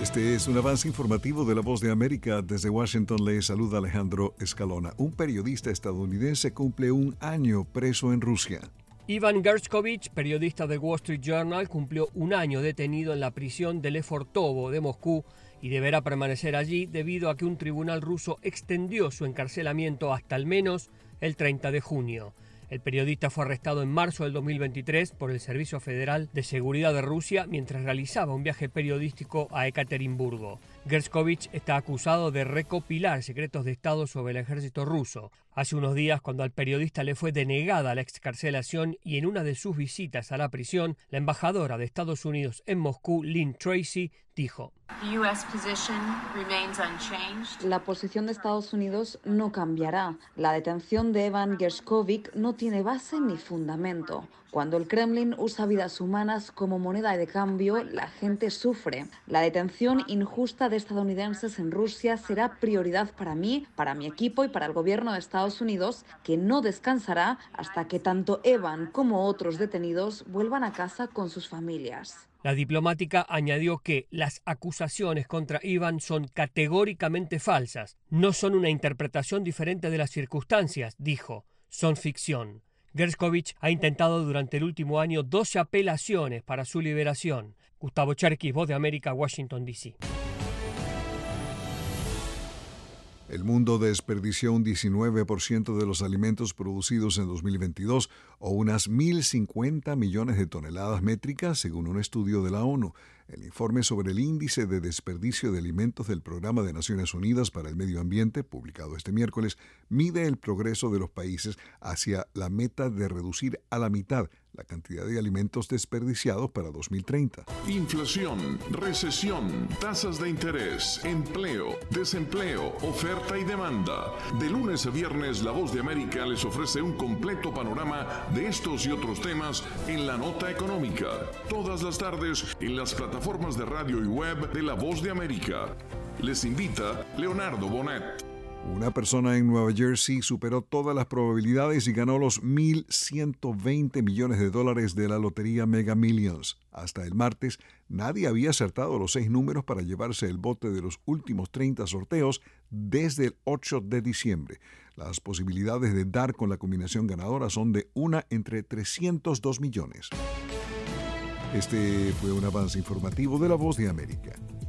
Este es un avance informativo de La Voz de América. Desde Washington le saluda Alejandro Escalona. Un periodista estadounidense cumple un año preso en Rusia. Ivan Gershkovich, periodista del Wall Street Journal, cumplió un año detenido en la prisión de Lefortovo de Moscú y deberá permanecer allí debido a que un tribunal ruso extendió su encarcelamiento hasta al menos el 30 de junio. El periodista fue arrestado en marzo del 2023 por el Servicio Federal de Seguridad de Rusia mientras realizaba un viaje periodístico a Ekaterimburgo. Gershkovich está acusado de recopilar secretos de Estado sobre el ejército ruso. Hace unos días, cuando al periodista le fue denegada la excarcelación y en una de sus visitas a la prisión, la embajadora de Estados Unidos en Moscú, Lynn Tracy, dijo: La posición de Estados Unidos no cambiará. La detención de Evan Gershkovich no tiene base ni fundamento. Cuando el Kremlin usa vidas humanas como moneda de cambio, la gente sufre. La detención injusta de estadounidenses en Rusia será prioridad para mí, para mi equipo y para el gobierno de Estados Unidos, que no descansará hasta que tanto Evan como otros detenidos vuelvan a casa con sus familias. La diplomática añadió que las acusaciones contra Ivan son categóricamente falsas. No son una interpretación diferente de las circunstancias, dijo. Son ficción. Gershkovich ha intentado durante el último año 12 apelaciones para su liberación. Gustavo Cherkis, Voz de América, Washington, D.C. El mundo desperdició un 19% de los alimentos producidos en 2022, o unas 1.050 millones de toneladas métricas, según un estudio de la ONU. El informe sobre el índice de desperdicio de alimentos del Programa de Naciones Unidas para el Medio Ambiente, publicado este miércoles, mide el progreso de los países hacia la meta de reducir a la mitad la cantidad de alimentos desperdiciados para 2030. Inflación, recesión, tasas de interés, empleo, desempleo, oferta y demanda. De lunes a viernes, La Voz de América les ofrece un completo panorama de estos y otros temas en La Nota Económica. Todas las tardes en las plataformas de radio y web de La Voz de América. Les invita Leonardo Bonet. Una persona en Nueva Jersey superó todas las probabilidades y ganó los $1.120 millones de la lotería Mega Millions. Hasta el martes, nadie había acertado los 6 números para llevarse el bote de los últimos 30 sorteos desde el 8 de diciembre. Las posibilidades de dar con la combinación ganadora son de una entre 302 millones. Este fue un avance informativo de La Voz de América.